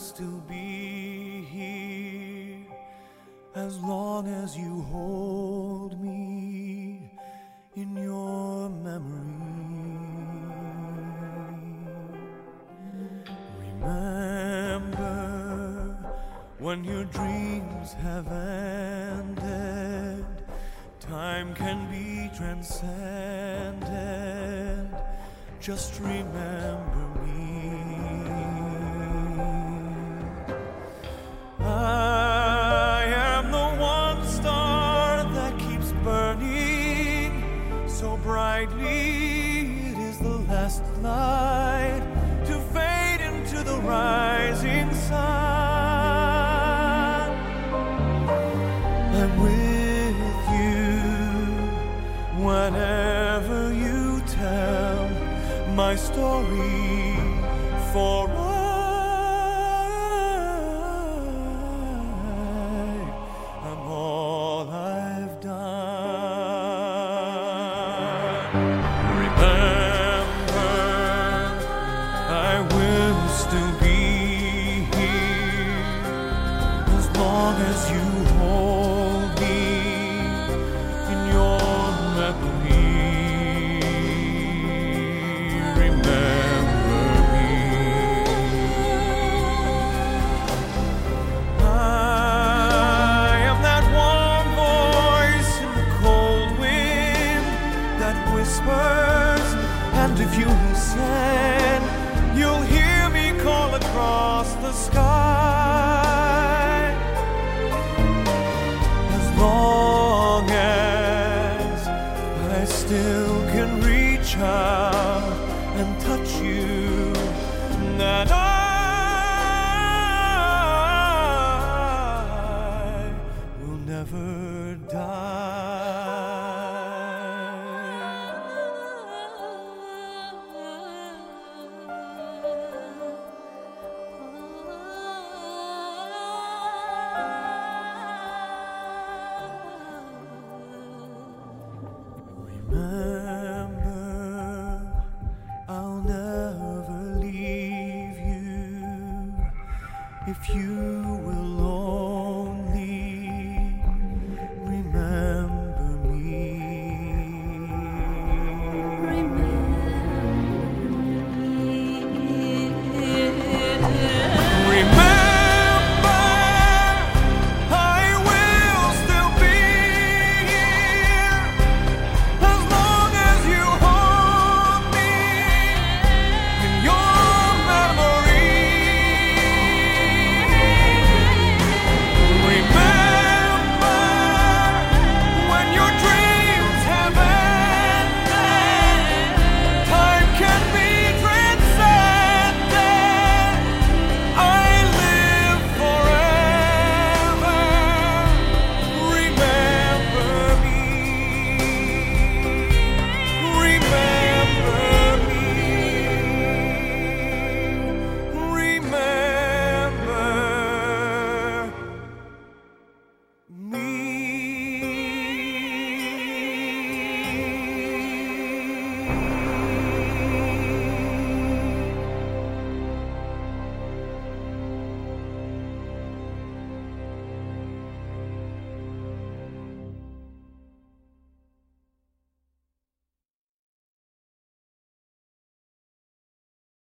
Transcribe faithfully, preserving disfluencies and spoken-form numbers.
still be here as long as you hold me in your memory. Remember when your dreams have ended, time can be transcended. Just remember me. I am the one star that keeps burning so brightly. It is the last light to fade into the rising sun. I'm with you whenever you tell my story, for I am all I've done. Remember, I will still be here as long as you hold me in your memory. And if you listen, you'll hear me call across the sky. As long as I still can reach out and touch you, that I